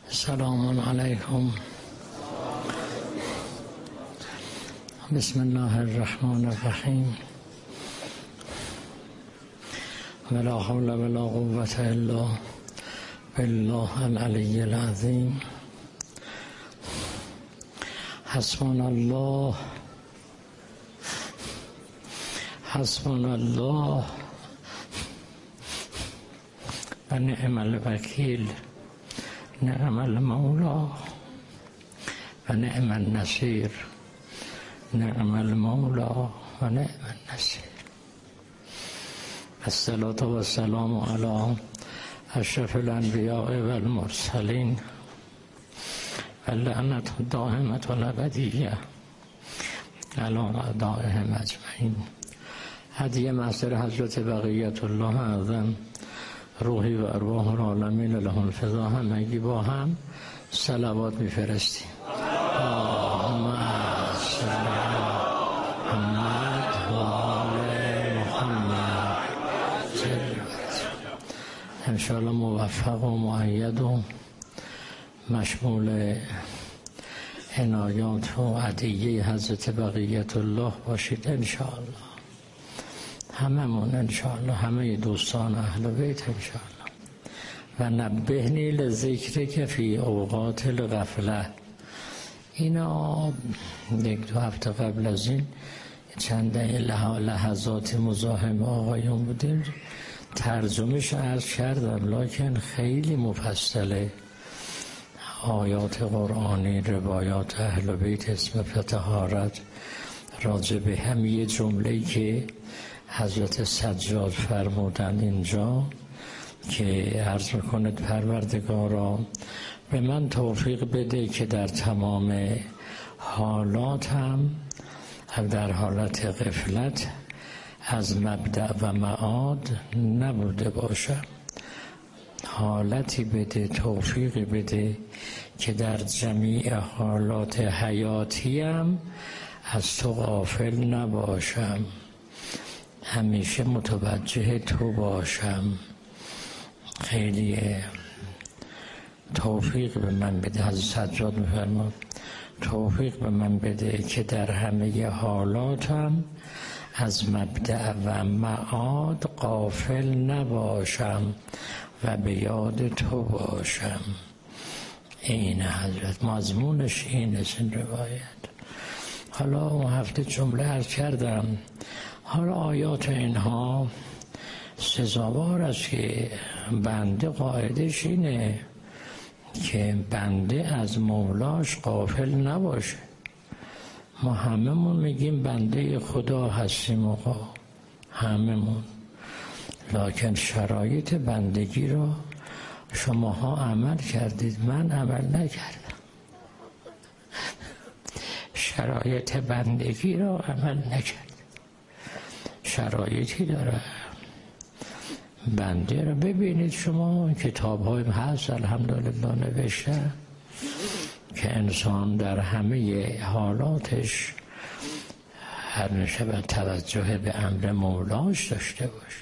سلام علیکم. بسم الله الرحمن الرحیم. ولا حول ولا قوة الا بالله العلی العظیم. حسبنا الله حسبنا الله و نعم الوکیل، نعم المولا و نعم النصیر، نعم المولا و نعم النصیر. الصلاة والسلام علی اشرف الانبیاء والمرسلین و اللعنة الدائمة الابدیة علی اعدائهم اجمعین. هدیه محضر حضرت بقیت الله اعظم روحی و ارواح العالمین لهم الفضا همگی با هم صلوات میفرستیم. اللهم صل علی محمد و آل محمد. انشاءالله موفق و مؤید و مشمول عنایات و عطیه حضرت بقیت الله باشید انشاءالله. هممون انشاءالله، همه دوستان اهل بیت انشاءالله. و نبهنی لذکر که فی اوقات الغفله. اینا یک دو هفته قبل از این چند لحظات مزاحم آقایون بودیم، ترجمهش عرض کردم لکن خیلی مفصله. آیات قرآنی، روایات اهل بیت، اسم طهارت، راجع به همین جمله‌ای که حضرت سجاد فرمودن اینجا که عرض میکند پروردگارا به من توفیق بده که در تمام حالاتم در حالت غفلت از مبدأ و معاد نبوده باشم. حالتی بده، توفیقی بده که در جمیع حالات حیاتیم از تو غافل نباشم، همیشه متوجه تو باشم. خیلی توفیق به من بده. حضرت سجاد می‌فرماد توفیق به من بده که در همه حالاتم از مبدأ و معاد غافل نباشم و به یاد تو باشم. این حضرت مضمونش اینه این روایت. حالا اون هفته جمله عرض کردم. حالا آیات اینها سزاوار است که بنده قاعدش اینه که بنده از مولاش غافل نباشه. ما هممون میگیم بنده خدا هستیم آقا، هممون، لکن شرایط بندگی رو شماها عمل کردید، من عمل نکردم. شرایط بندگی رو عمل نکردید. شرایطی داره بنده رو. ببینید شما کتاب های هست الحمدلله نوشته که انسان در همه حالاتش همیشه باید توجه به امر مولاش داشته باشه،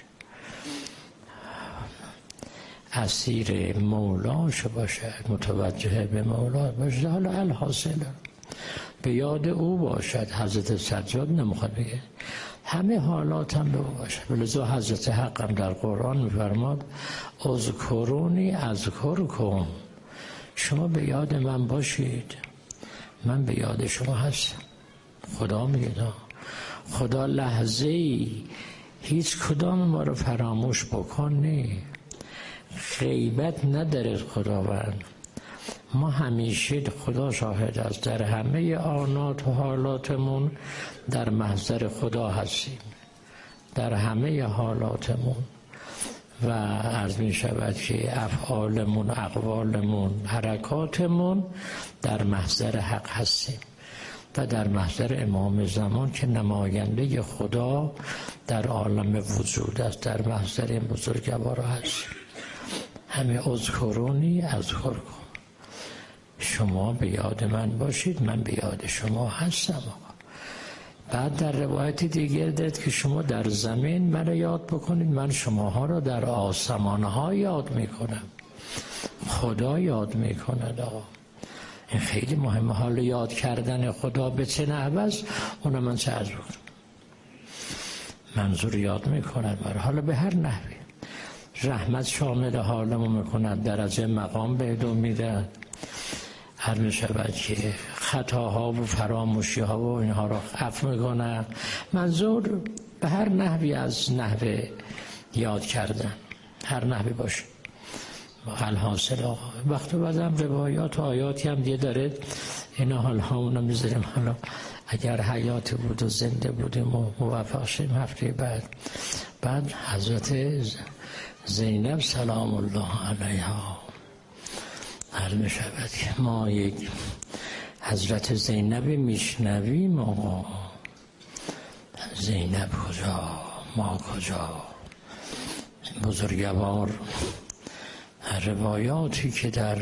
اسیر مولاش باشه، متوجه به مولاش باشه. حالا الحاصل به یاد او باشد. حضرت سجاد نمیخواد بگه همه حالات هم به او باشه. ولذا حضرت حق هم در قرآن میفرماد اذکرونی اذکرکم، شما به یاد من باشید من به یاد شما هستم. خدا میگه خدا لحظه ای هیچ کدام ما رو فراموش بکنی. غیبت نداره خداوند. ما همیشه خدا شاهد است در همه آنات و حالاتمون در محضر خدا هستیم، در همه حالاتمون. و عرض می شود که افعالمون، اقوالمون، حرکاتمون در محضر حق هستیم و در محضر امام زمان که نماینده خدا در عالم وجود است، در محضر این بزرگوار هست. همه اذکرونی اذکرکم، شما به یاد من باشید من به یاد شما هستم. بعد در روایت دیگر دارد که شما در زمین من یاد بکنید من شماها را در آسمانها یاد میکنم. خدا یاد میکند. آقا این خیلی مهمه. حالا یاد کردن خدا به چه نحوه است اونو من چه عرض کنم. منظور یاد میکند برای حالا به هر نحوی رحمت شامل حالمو میکند، درجه مقام بهدو میده، هر میشود که خطاها و فراموشی ها و اینها رو عفو میکنه. منظور به هر نحوی از نحوه یاد کردن، هر نحوی باشه. الحاصل آقا وقتی بعدم روایات و آیاتی هم دیگه داره، اینا حالا اونو میذاریم. حالا اگر حیات بود و زنده بودیم و موفق شیم هفته بعد حضرت زینب سلام الله علیها هر میشود که ما یک حضرت زینب میشنویم. آقا زینب کجا، ما کجا؟ بزرگوار روایاتی که در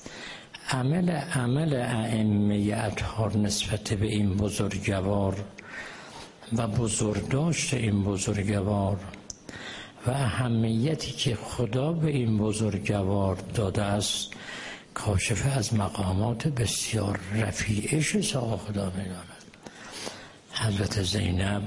عمل ائمه اطهار نسبت به این بزرگوار و بزرگداشت این بزرگوار و اهمیتی که خدا به این بزرگوار داده است کاشف از مقامات بسیار رفیعش آقا خدا می‌داند. حضرت زینب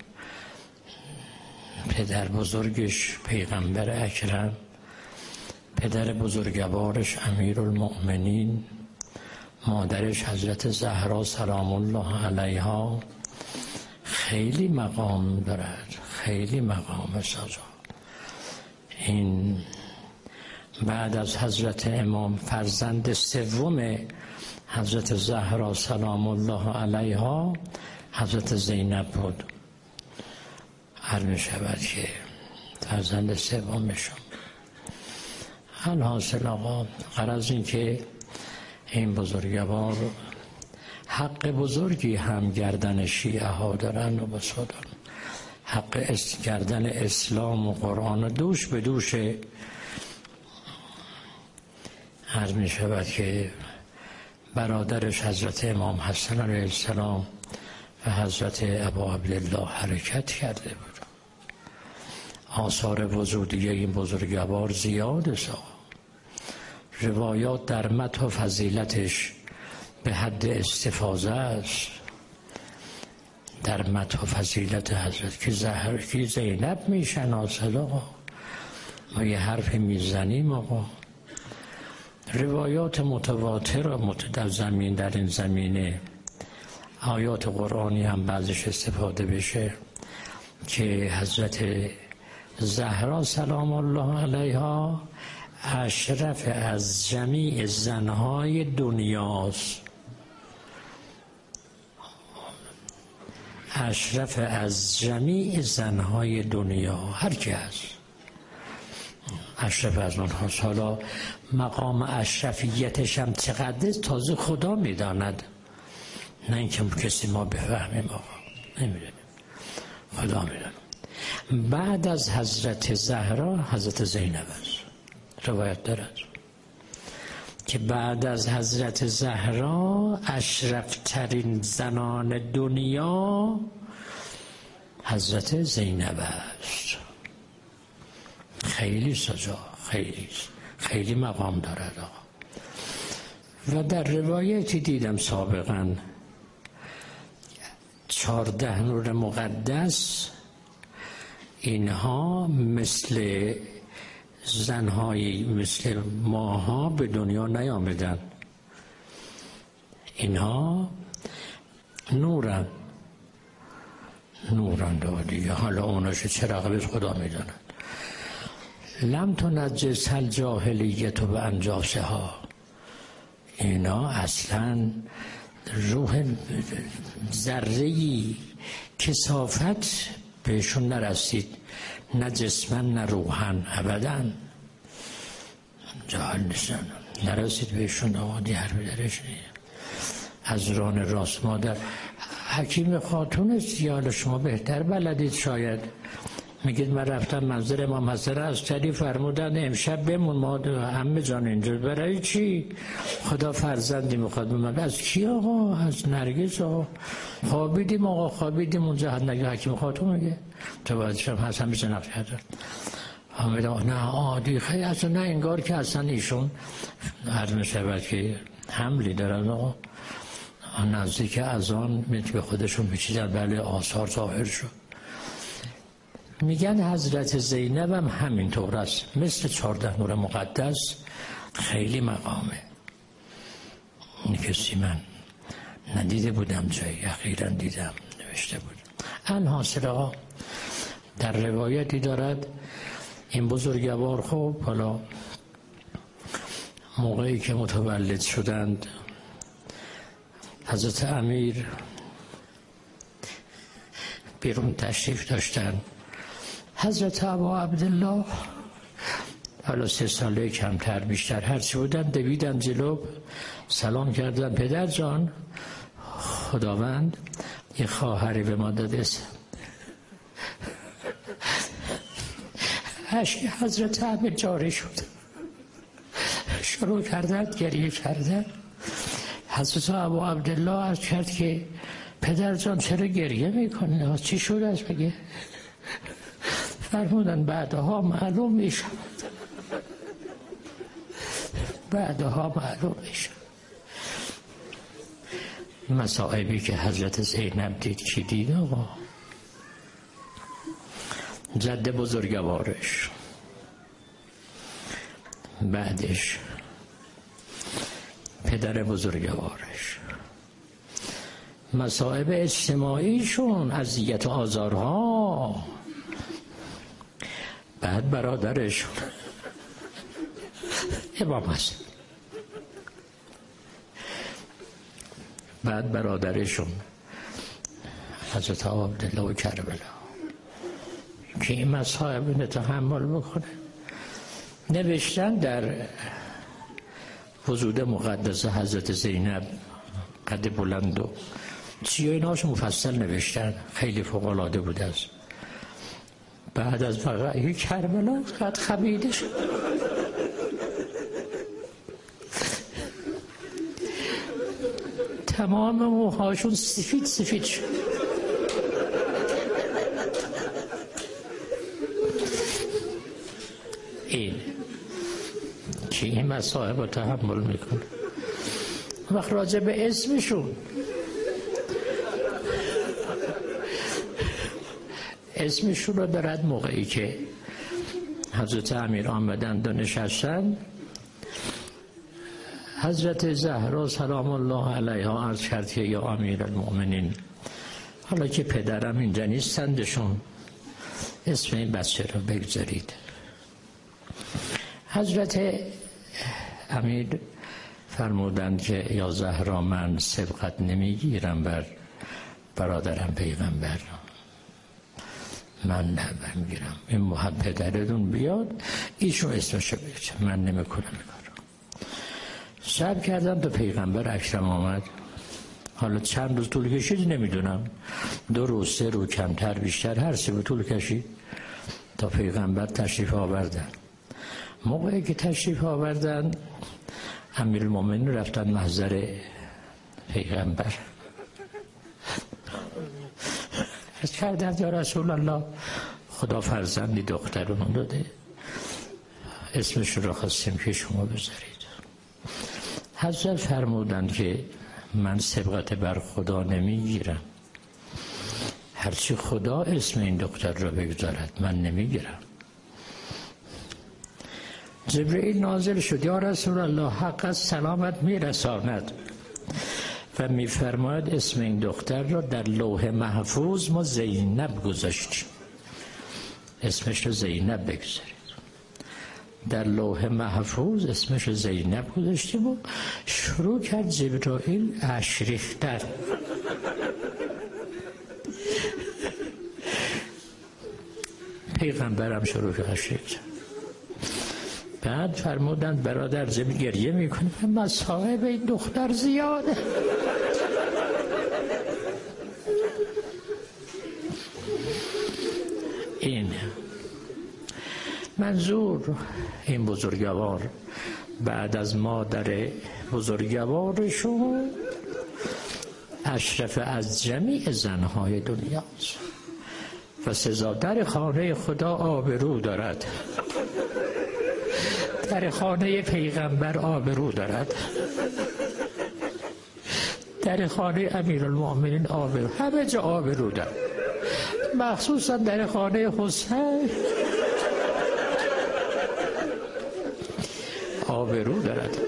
پدر بزرگش پیغمبر اکرم، پدر بزرگوارش امیرالمؤمنین، مادرش حضرت زهرا سلام الله علیها، خیلی مقام دارد، خیلی مقام سازا. این بعد از حضرت امام فرزند سوم حضرت زهرا سلام الله علیها حضرت زینب بود. هر می شود که فرزند سومشون. الحاصل آقا غرض این که این بزرگوار حق بزرگی هم گردن شیعه ها دارن و بسادن، حق گردن اسلام و قرآن دوش به دوش. عرض می شود که برادرش حضرت امام حسن علیه السلام و حضرت ابا عبدالله حرکت کرده بود. آثار وجودی این بزرگوار زیاد است. روایات در مدح و فضیلتش به حد استفاضه است. در مدح و فضیلت حضرت که زینب میشناسد آقا، ما یه حرف میزنیم آقا. روایات متواتر در این زمینه، آیات قرآنی هم بعضش استفاده بشه که حضرت زهرا سلام الله علیها اشرف از جمیع زنهای دنیاست، اشرف از جمیع زنهای دنیا، هر کی هست اشرف از اونهاست. حالا مقام اشرفیتش هم چقدر تازه خدا میداند، نه اینکه کسی ما بفهمیم آقا، نمیدونیم، خدا میداند. بعد از حضرت زهرا حضرت زینب است. روایت دارد که بعد از حضرت زهرا اشرف ترین زنان دنیا حضرت زینب است. خیلی سزا، خیلی مقام دارد آقا. و در روایتی دیدم سابقا 14 نور مقدس اینها مثل زنهای مثل ماها به دنیا نیامدن، اینها نورن دیگه. حالا اوناشو چرا به خدا میدانند. لم تنجس الجاهلیت و انجاسها، اینا اصلا روح ذره‌ای کثافت بهشون نرسید، نه جسمن نه روحن، ابدا جاهل نیستن، نرسید بهشون. آقا هر بدرش نیست. از ران راست مادر حکیم خاتون است یا حالا شما بهتر بلدید شاید. میگید من رفتم منظر امام حسن از چلی فرمودن امشب بمون، ما همه جان اینجا. برای چی؟ خدا فرزندی میخواد بمون. از کی آقا؟ از نرگس آقا. خوابیدیم آقا، خوابیدیم اونجا. نگه حکیم خاتون میگه تو باید شما حسن میشه نقش کرد. نه عادی خیلی اصلا، نه انگار که اصلا ایشون عرض می‌شود که حملی دارن و نزدیک از آن به خودشون میچیدن. بله آثار ظاهر شد. میگن حضرت زینب هم همینطور است، مثل 14 نور مقدس خیلی مقامه. این کسی من ندیده بودم، جایی اخیراً دیدم نوشته بود. الحاصل در روایتی دارد این بزرگوار خب حالا موقعی که متولد شدند حضرت امیر بیرون تشریف داشتن. حضرت ابا عبدالله حالا 3 ساله کمتر بیشتر هرچی بودن دویدن جلو، سلام کردن پدر جان خداوند یه خواهری به ما داده است. اشک حضرت امیر جاری شد، شروع کردن گریه کردن. حضرت ابا عبدالله عرض کرد که پدر جان چرا گریه میکنه؟ چی شده است بگه؟ فرمودن بعدها معلوم میشه، بعدها معلوم میشه. مصائبی که حضرت زینب دید کی دید آقا؟ جد بزرگوارش، بعدش پدر بزرگوارش، مصائب اجتماعیشون، اذیت و آزارها، بعد برادرشون امام حسن، بعد برادرشون حضرت عبدالله و کربلا که این مصائب رو تحمل بکنه. نوشتن در وجود مقدس حضرت زینب قد بلند و چی ایناش مفصل نوشتن، خیلی فوق‌العاده بوده است. بعد از وقایع کربلا قد خمیده شد، تمام موهاشون سفید شد. این که این مصائب رو تحمل میکنه. وقت راجع به اسمشون، اسمشون رو دارد موقعی که حضرت امیر آمدن و نشستن، حضرت زهرا سلام الله علیها عرض کرد که یا امیر المؤمنین، حالا که پدرم اینجا نیستندشون اسم این بچه رو بگذارید. حضرت امیر فرمودند که یا زهرا من سبقت نمیگیرم بر برادرم پیغمبر، من نمیگیرم، این محب پدرتون بیاد ایشون اسمشو بگذارم، من نمیکنم میکنم. صبر کردم تا پیغمبر اکرم آمد. حالا چند روز طول کشید نمیدونم، 2 روز 3 روز کمتر بیشتر هر چه طول کشید تا پیغمبر تشریف آوردن. موقعی که تشریف آوردن امیرالمومنین رفتن محضر پیغمبر، از کردن یا رسول الله خدا فرزندی دخترون داده، اسمش رو خواستیم که شما بذارید. حضرت فرمودند که من سبقت بر خدا نمیگیرم، هرچی خدا اسم این دختر رو بگذارد من نمیگیرم. جبرئیل نازل شد یا رسول الله حق از سلامت میرساند و میفرماید اسم این دختر را در لوح محفوظ ما زینب گذاشتیم، اسمش رو زینب بگذارید. در لوح محفوظ اسمش رو زینب گذاشتیم و شروع کرد جبرئیل اشک ریختن. پیغمبرم شروع کرد اشک ریختن. بعد فرمودند برادر زمین گریه میکنه، مصائب این دختر زیاده. این منظور این بزرگوار بعد از مادر بزرگوارشون اشرف از جمیع زنهای دنیاست و سزادر خانه خدا آبرو دارد. در خانه پیغمبر آبرو دارد، در خانه امیرالمؤمنین آبرو، همه جا آبرو دارد، مخصوصا در خانه حسین آبرو دارد.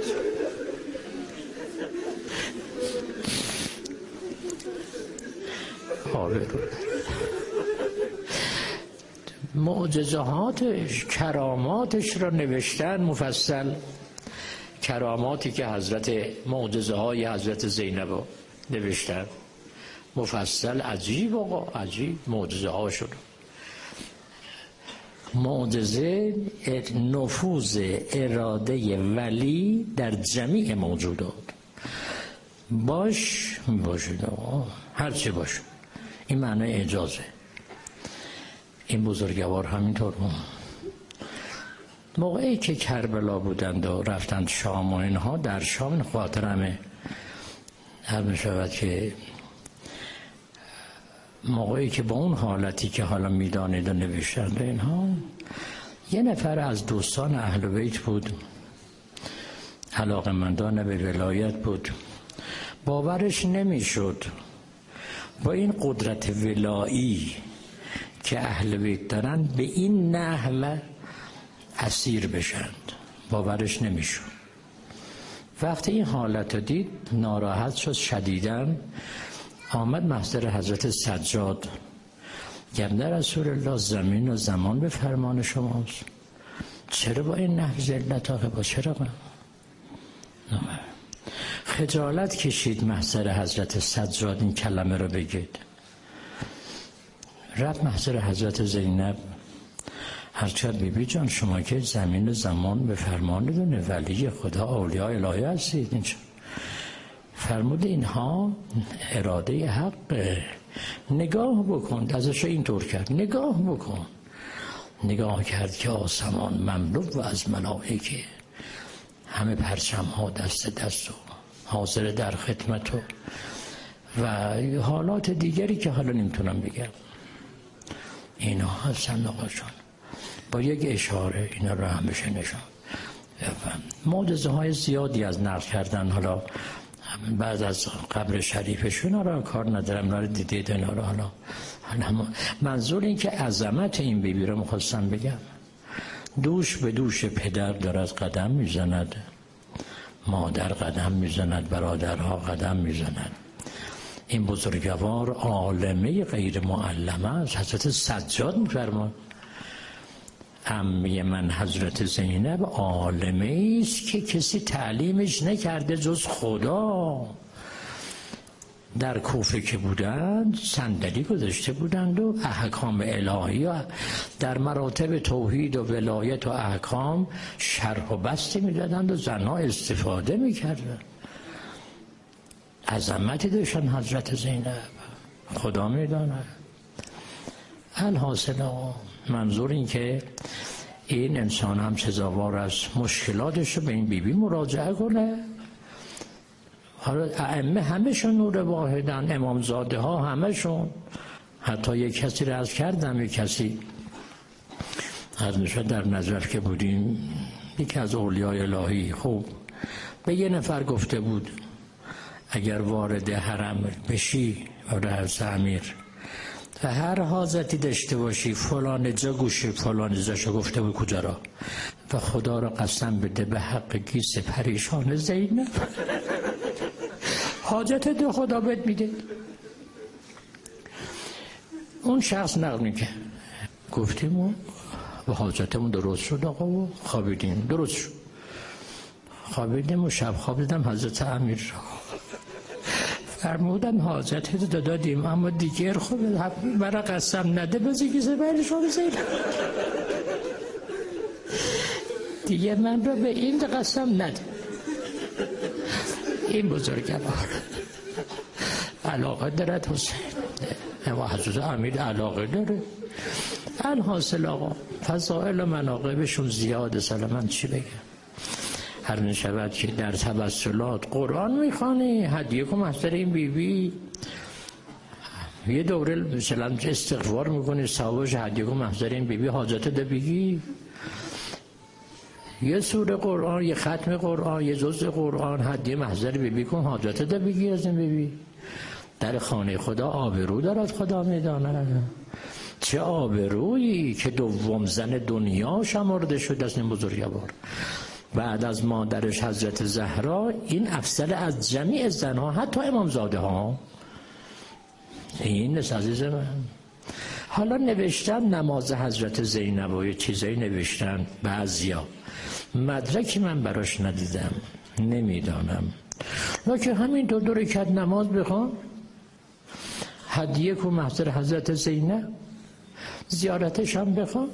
آبرو معجزاتش، کراماتش را نوشتن مفصل. کراماتی که معجزه های حضرت زینب رو نوشتن مفصل. عجیب آقا، عجیب معجزه ها شد. معجزه نفوذ اراده ولی در جمیع موجودات. باشید آقا، هر چی باشه. این معنی اجازه. این بزرگوار همینطور بود. موقعی که کربلا بودند و رفتند شام و اینها، در شام خاطرمه هر میشود که موقعی که با اون حالتی که حالا میدانید و نوشتند اینها، یه نفر از دوستان اهل بیت بود، علاقه‌مندان به ولایت بود، باورش نمیشد با این قدرت ولایی که اهل بیت دارن به این نحو اسیر بشند، باورش نمیشد. وقتی این حالت رو دید ناراحت شد شدیداً، آمد محضر حضرت سجاد، گفت رسول الله زمین و زمان به فرمان شماست، چرا با این نحو ذلت آقا، با چرا خجالت کشید محضر حضرت سجاد این کلمه رو بگید. رفت محضر حضرت زینب، هرچند بیبی جان شما که زمین و زمان به فرمان دونه، ولی خدا اولیاء الهی هستید، اینجا فرمود اینها اراده حقه، نگاه بکن. ازش اینطور کرد، نگاه بکن. نگاه کرد که آسمان مملو و از ملائکه، همه پرچم ها دست و حاضر در خدمت و حالات دیگری که حالا نمیتونم بگم. اینا هستن آقا جان، با یک اشاره اینا رو هم بشه نشان. معجزه های زیادی از نقل کردن، حالا بعد از قبر شریفشون را کار ندارم، را دیدید اینا رو. حالا منظور این که عظمت این بیبی رو میخواستم بگم. دوش به دوش پدر دارد قدم میزند، مادر قدم میزند، برادرها قدم میزند. این بزرگوار عالمه غیر معلمه است. حضرت سجاد میفرماد عمه من حضرت زینب عالمه است که کسی تعلیمش نکرده جز خدا. در کوفه که بودند صندلی گذاشته بودند و احکام الهی در مراتب توحید و ولایت و احکام شرح و بسط میدادند و زنها استفاده میکردند. عظمتی داشتن حضرت زینب، خدا میداند. الحاصل منظور این که این انسان هم سزاوار است مشکلاتش رو به این بیبی مراجعه کنه. حالا ائمه همشون نور واحدن، امامزاده ها همشون. حتی یک کسی رو عرض کردم، یک کسی از نشد در نجف که بودیم، یکی از اولیای الهی خوب به یه نفر گفته بود اگر وارد حرم بشی وارد امیر و هر حاجتی داشته باشی فلان جا گوشه فلان جاشو گفته بود کجا را، و خدا را قسم بده به حق گیس پریشان زینب حاجت ده خدا بهت میده. اون شخص نقل میگه گفتیم و حاجتمون درست شد آقا و خوابیدیم، درست شد. خوابیدیم و شب خواب دیدم حضرت امیر فرمودن حاجت دادیم اما دیگر خود برا قسم نده بزی گیسه پریشان زینب. دیگه من رو به این قسم نده. این بزرگوار علاقه دارد حسین و حضرت امیر علاقه داره. الحاصل آقا فضائل و مناقبشون زیاده. سلام چی بگم؟ هر نشود که در توسلات قرآن میخوانی، هدیه کن محضر این بیبی، یه دوره مثلا استغفار میکنی ثوابش، هدیه کن محضر این بیبی، حاجت ده بگی. یه سوره قرآن، یه ختم قرآن، یه جزء قرآن، هدیه محضر بیبی کن، حاجت ده بگی از این بیبی. در خانه خدا آبرو دارد خدا میداند. چه آبرویی که دوم زن دنیا شمرده شد از این بزرگوار. بعد از مادرش حضرت زهرا این افضل از جمیع زنها، حتی امامزاده ها. این است عزیز من. حالا نوشتن نماز حضرت زینب و یه چیزایی نوشتن بعضیا، مدرکی من براش ندیدم، نمیدانم، لکه همین دو رکعت نماز بخوان، هدیه کو محضر حضرت زینب، زیارتش هم بخوان،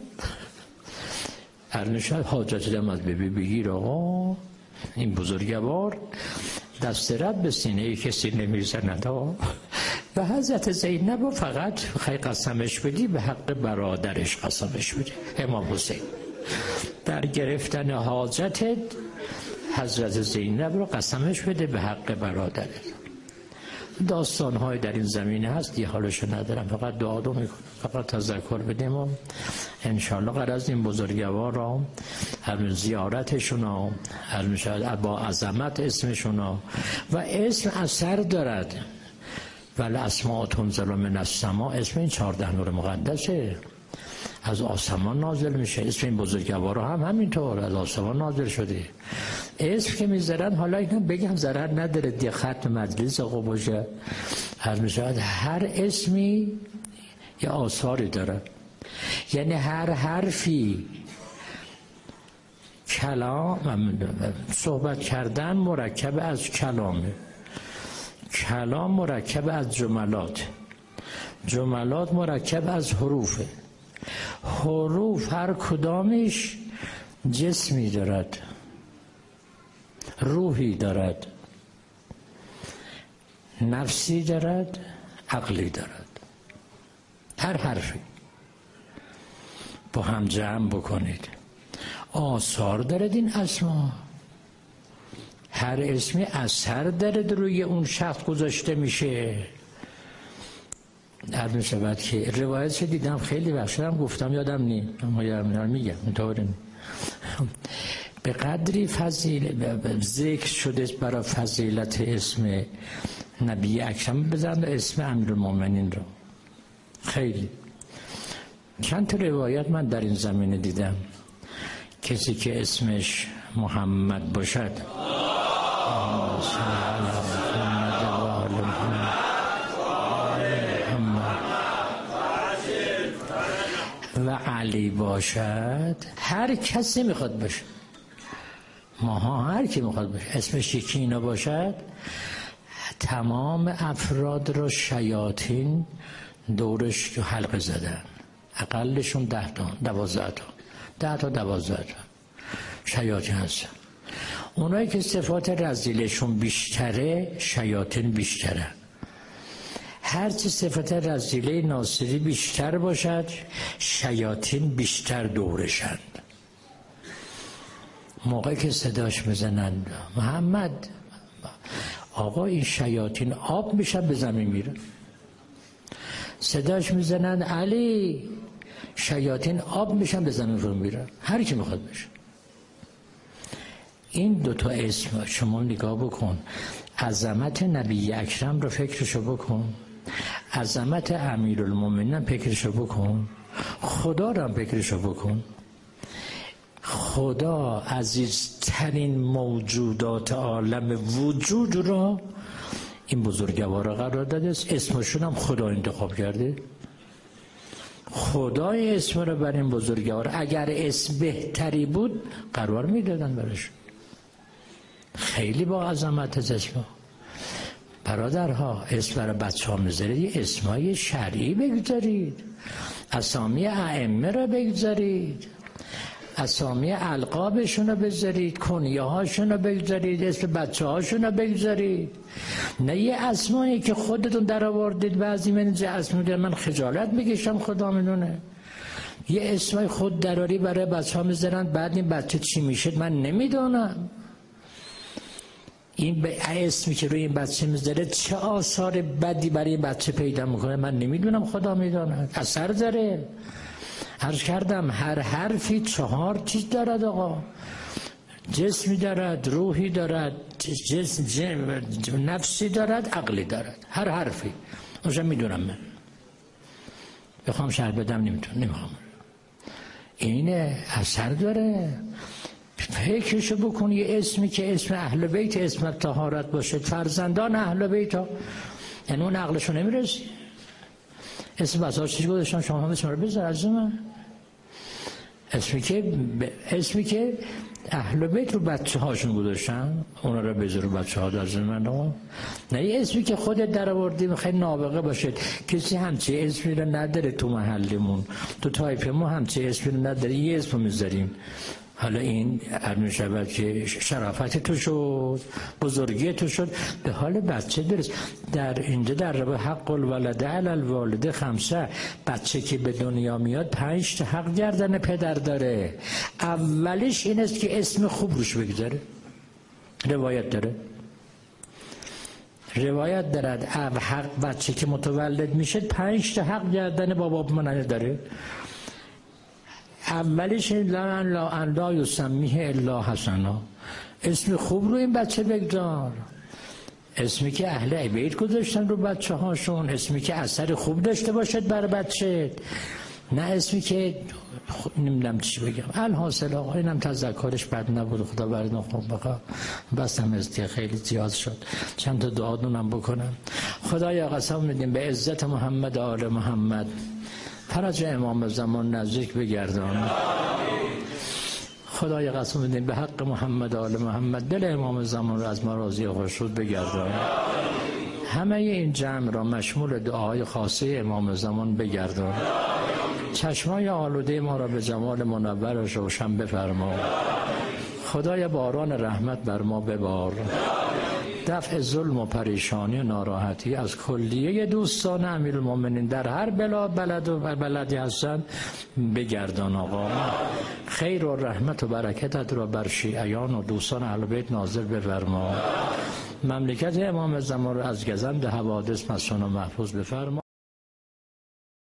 ارنشد حاجت دم از بیبی بگیر. آقا این بزرگوار دست رد به سینه کسی نمیزند و حضرت زینب رو فقط خیلی قسمش بدی، به حق برادرش قسمش بدی، امام حسین. در گرفتن حاجتت حضرت زینب رو قسمش بده به حق برادرت. داستان‌های در این زمینه هست، یه حالشو ندارم، فقط دعا میکنم، فقط تذکر بدیم و انشالله غرض این بزرگوار را زیارتشون ها با عظمت اسمشون ها و اسم اثر دارد. ولی اسماء تنزل من السماء، اسم این 14 نور مقدسه، از آسمان نازل میشه. اسم این بزرگوار هم همینطور از آسمان نازل شده. اسم که میذارن، حالا اینا بگم ضرر نداره، دیگه ختم مجلس آقا باشه، هر اسمی یه آثاری داره، یعنی هر حرفی کلام، صحبت کردن مرکب از کلامه، کلام مرکب از جملات، جملات مرکب از حروفه، حروف هر کدامش جسمی دارد، روحی دارد، نفسی دارد، عقلی دارد. هر حرفی با هم جمع بکنید آثار دارد. این اسما هر اسمی اثر دارد روی اون شخص گذاشته میشه. عرض میشود که روایت دیدم خیلی وقتم گفتم یادم نیم، اما یادم میگم اینطوری به قدری ذکر شده برای فضیلت اسم نبی اکرم، بزن اسم امیرالمومنین رو. خیلی چند تا روایت من در این زمینه دیدم. کسی که اسمش محمد باشد و علی باشد، هر کسی میخواد باشه، ماها هر کی میخواد باشه، اسمش یکی اینا باشد، تمام افراد رو شیاطین دورش حلقه زدن، اقلشون 10 تا 12 تا 10 تا 12 تا شیاطین هستن. اونایی که صفات رذیلشون بیشتره شیاطین بیشتره. هرچی صفت رذیله ناصری بیشتر باشد شیاطین بیشتر دورشند. موقعی که صداش میزنند محمد، آقا این شیاطین آب میشن به زمین میرن. صداش میزنند علی، شیاطین آب میشن به زمین رو میرن. هر کی میخواد بشه. این 2 تا اسم شما نگاه بکن، عظمت نبی اکرم رو فکرشو بکن، عظمت امیرالمومنین فکرشو بکن، خدا رو فکرشو بکن. خدا عزیزترین موجودات عالم وجود را این بزرگوار قرار داده، اسمشون هم خدا انتخاب کرده. خدای اسم رو بر این بزرگوار، اگر اسم بهتری بود قرار میدادن برش. خیلی با عظمت از اسم. برادرها اسم برای بچه ها میذارید، اسمای شرعی بگذارید، اسامی ائمه را بگذارید، اسامی القابشون رو بذارید، کنیه هاشون رو بگذارید، اسم بچه هاشون رو بگذارید. نه یه اسمایی که خودتون در آوردید. بعضی من اسم میدونم، من خجالت میکشم، خدا میدونه. یه اسمای خود دراری برای بچه ها میذارن، بعد این بچه چی میشه من نمیدونم. این اسمی که روی این بچه میذاره چه آثار بدی برای این بچه پیدا میکنه من نمیدونم، خدا میدونه. اثر داره. عرض کردم هر حرفی 4 چیز دارد آقا، جسمی دارد، روحی دارد، نفسی دارد، عقلی دارد. هر حرفی اونجا میدونم من بخوام شرح بدم نمیخوام. اینه اثر داره. فکرشو بکن، یه اسمی که اسم اهل بیت اسم طهارت باشه، فرزندان اهل بیت ها، یعنی اون عقلشو نمیرسی. اسم بسار چیزی گذاشتن، شما هم اسم رو بذار از من. اسمی که اهل بیت رو بچه هاشون گذاشتن، اونا رو بذار رو بچه ها در من ها. نه یه اسمی که خودت در آوردی میخوای نابغه باشه. کسی همچه اسمی رو نداره تو محلمون، تو تایپمون همچه اسمی رو نداره، یه اسم میذاریم. حالا این عرض شود که شرافت تو شد، بزرگی تو شد، به حال بچه درست. در اینجا در ربا حق الولد علی الوالد 5، بچه که به دنیا میاد 5 تا حق گردن پدر داره. اولش این است که اسم خوب روش بگذاره. روایت داره، روایت دارد حق بچه که متولد میشه 5 تا حق گردن بابا منه داره. اولش لا یسمیه الا حسنا، اسم خوب رو این بچه بگذار، اسمی که اهل بیت گذاشتن رو بچه هاشون، اسمی که اثر خوب داشته باشد بر بچه، نه اسمی که نمیدونم چی بگم. الحاصل آقا اینم تذکرش بد نبود، خدا بردن خوب بخواه. بس هم ازدی خیلی زیاد شد، چند تا دعا دونم بکنم. خدایا قسم میدیم به عزت محمد آل محمد فرج امام زمان نزدیک بگردان. خدای قسم میدیم به حق محمد آل محمد دل امام زمان را از مراضی خورشید بگردان. همه این جمع را مشمول دعاهای خاصه امام زمان بگردان. چشمای آلوده ما را به جمال منورش روشن بفرما. خدای باران رحمت بر ما ببار. دفع ظلم و پریشانی و ناراحتی از کلیه دوستان امیرالمومنین در هر بلد و بلدی هستند بگردان آقا. خیر و رحمت و برکتت را بر شیعیان و دوستان اهل بیت نازل بفرما. مملکت امام زمان را از گزند حوادث مسون و محفوظ بفرما.